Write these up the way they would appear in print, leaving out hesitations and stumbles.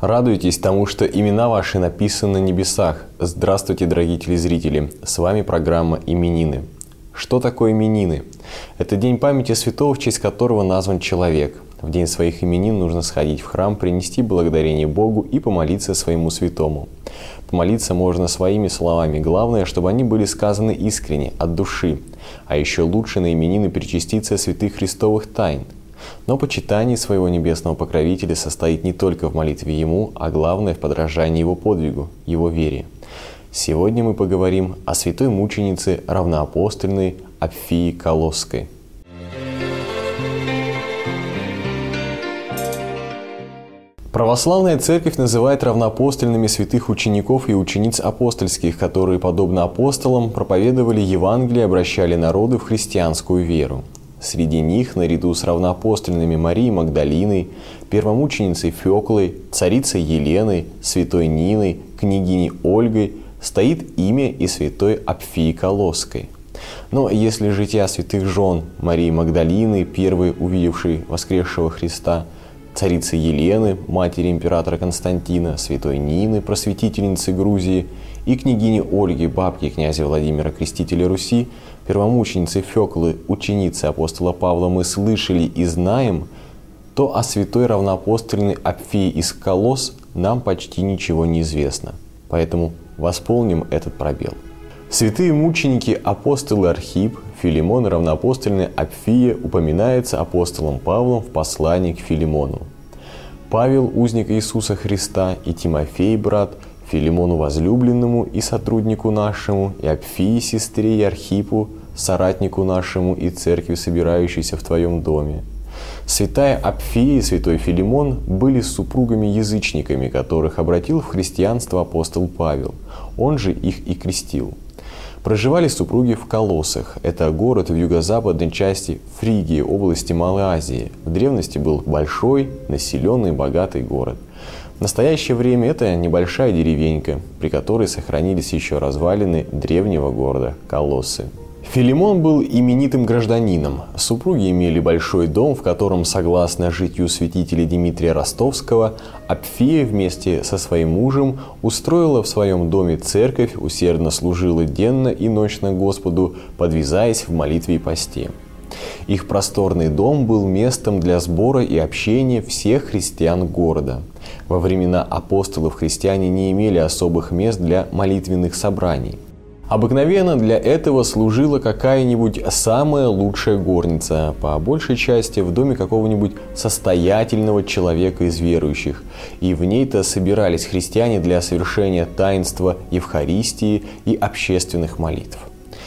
Радуйтесь тому, что имена ваши написаны на небесах. Здравствуйте, дорогие телезрители! С вами программа «Именины». Что такое именины? Это день памяти святого, в честь которого назван человек. В день своих именин нужно сходить в храм, принести благодарение Богу и помолиться своему святому. Помолиться можно своими словами. Главное, чтобы они были сказаны искренне, от души. А еще лучше на именины причаститься святых христовых тайн. Но почитание своего небесного покровителя состоит не только в молитве Ему, а главное в подражании Его подвигу, Его вере. Сегодня мы поговорим о святой мученице равноапостольной Апфии Колосской. Православная Церковь называет равноапостольными святых учеников и учениц апостольских, которые, подобно апостолам, проповедовали Евангелие и обращали народы в христианскую веру. Среди них, наряду с равноапостольными Марией Магдалиной, первомученицей Феклой, царицей Еленой, святой Ниной, княгиней Ольгой, стоит имя и святой Апфии Колосской. Но если жития святых жен Марии Магдалины, первой увидевшей воскресшего Христа, царицы Елены, матери императора Константина, святой Нины, просветительницы Грузии, и княгини Ольги, бабки князя Владимира Крестителя Руси, первомученицы Феклы, ученицы апостола Павла мы слышали и знаем, то о святой равноапостольной Апфии из Колос нам почти ничего не известно. Поэтому восполним этот пробел. Святые мученики апостолы Архип, Филимон и равноапостольная Апфия упоминается апостолом Павлом в послании к Филимону. Павел, узник Иисуса Христа, и Тимофей, брат, Филимону возлюбленному и сотруднику нашему, и Апфии, сестре, и Архипу, соратнику нашему, и церкви, собирающейся в твоем доме. Святая Апфия и святой Филимон были супругами-язычниками, которых обратил в христианство апостол Павел. Он же их и крестил. Проживали супруги в Колоссах. Это город в юго-западной части Фригии, области Малой Азии. В древности был большой, населенный, богатый город. В настоящее время это небольшая деревенька, при которой сохранились еще развалины древнего города Колоссы. Филимон был именитым гражданином. Супруги имели большой дом, в котором, согласно житию святителя Дмитрия Ростовского, Апфия вместе со своим мужем устроила в своем доме церковь, усердно служила денно и ночно Господу, подвязаясь в молитве и посте. Их просторный дом был местом для сбора и общения всех христиан города. Во времена апостолов христиане не имели особых мест для молитвенных собраний. Обыкновенно для этого служила какая-нибудь самая лучшая горница, по большей части в доме какого-нибудь состоятельного человека из верующих, и в ней-то собирались христиане для совершения таинства Евхаристии и общественных молитв.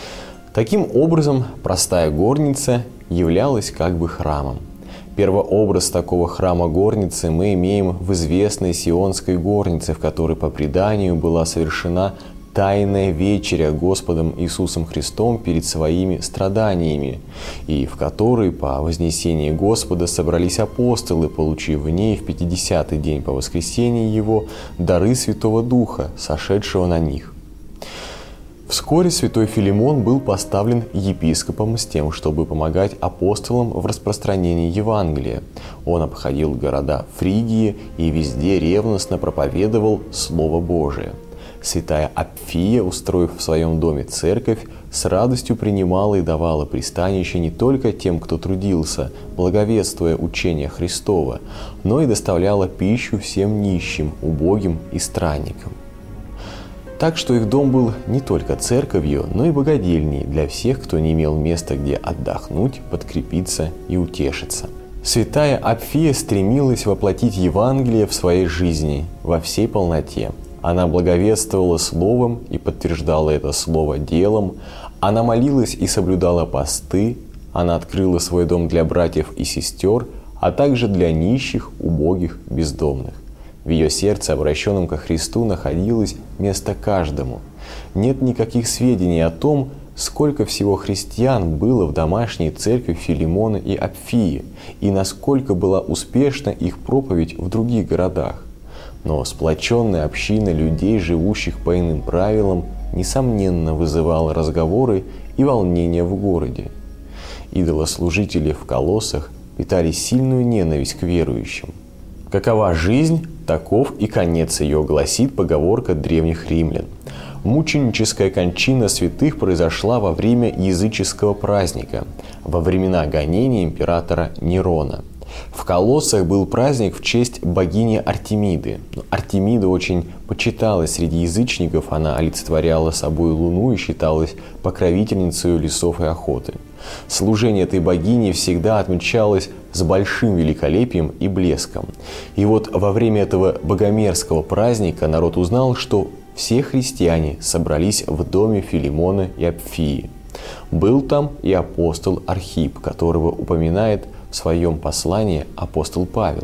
Таким образом, простая горница являлась как бы храмом. Первообраз такого храма-горницы мы имеем в известной Сионской горнице, в которой по преданию была совершена Тайная вечеря Господом Иисусом Христом перед своими страданиями, и в которой по вознесении Господа собрались апостолы, получив в ней в 50-й день по воскресении Его дары Святого Духа, сошедшего на них. Вскоре святой Филимон был поставлен епископом с тем, чтобы помогать апостолам в распространении Евангелия. Он обходил города Фригии и везде ревностно проповедовал Слово Божие. Святая Апфия, устроив в своем доме церковь, с радостью принимала и давала пристанище не только тем, кто трудился, благовествуя учение Христова, но и доставляла пищу всем нищим, убогим и странникам. Так что их дом был не только церковью, но и богадельней для всех, кто не имел места, где отдохнуть, подкрепиться и утешиться. Святая Апфия стремилась воплотить Евангелие в своей жизни во всей полноте. Она благовествовала словом и подтверждала это слово делом. Она молилась и соблюдала посты. Она открыла свой дом для братьев и сестер, а также для нищих, убогих, бездомных. В ее сердце, обращенном ко Христу, находилось место каждому. Нет никаких сведений о том, сколько всего христиан было в домашней церкви Филимона и Апфии, и насколько была успешна их проповедь в других городах. Но сплоченная община людей, живущих по иным правилам, несомненно вызывала разговоры и волнения в городе. Идолослужители в Колоссах питали сильную ненависть к верующим. Какова жизнь, Таков и конец ее, гласит поговорка древних римлян. Мученическая кончина святых произошла во время языческого праздника, во времена гонения императора Нерона. В Колоссах был праздник в честь богини Артемиды. Артемида очень почиталась среди язычников, она олицетворяла собой луну и считалась покровительницей лесов и охоты. Служение этой богини всегда отмечалось с большим великолепием и блеском. И вот во время этого богомерзкого праздника народ узнал, что все христиане собрались в доме Филимона и Апфии. Был там и апостол Архип, которого упоминает в своем послании апостол Павел.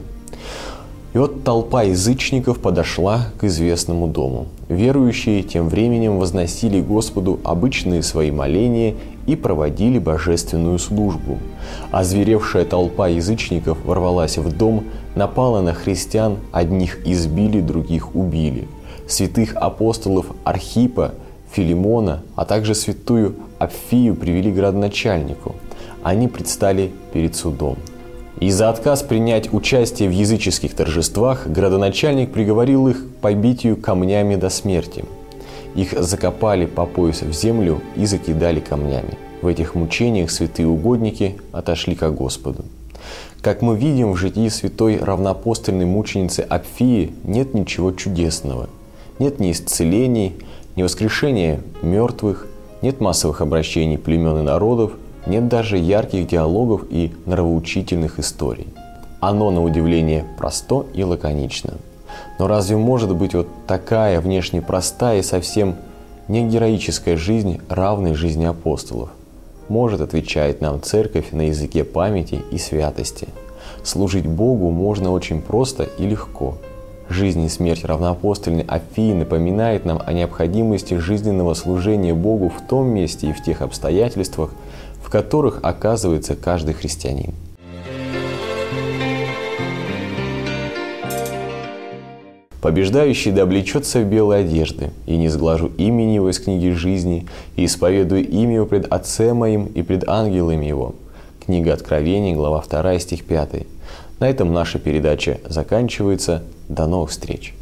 И вот толпа язычников подошла к известному дому. Верующие тем временем возносили Господу обычные свои моления и проводили божественную службу. Озверевшая толпа язычников ворвалась в дом, напала на христиан, одних избили, других убили. Святых апостолов Архипа, Филимона, а также святую Апфию привели к градоначальнику. Они предстали перед судом. И за отказ принять участие в языческих торжествах градоначальник приговорил их к побитию камнями до смерти. Их закопали по пояс в землю и закидали камнями. В этих мучениях святые угодники отошли ко Господу. Как мы видим, в житии святой равноапостольной мученицы Апфии нет ничего чудесного. Нет ни исцелений, ни воскрешения мертвых, нет массовых обращений племен и народов, нет даже ярких диалогов и нравоучительных историй. Оно, на удивление, просто и лаконично. Но разве может быть вот такая внешне простая и совсем не героическая жизнь, равной жизни апостолов? Может, отвечает нам Церковь на языке памяти и святости. Служить Богу можно очень просто и легко. Жизнь и смерть равноапостольной Апфии напоминает нам о необходимости жизненного служения Богу в том месте и в тех обстоятельствах, в которых оказывается каждый христианин. Побеждающий да облечется в белые одежды, и не сглажу имени его из книги жизни, и исповедую имя его пред Отцем моим и пред ангелами его. Книга Откровений, глава 2, стих 5. На этом наша передача заканчивается. До новых встреч!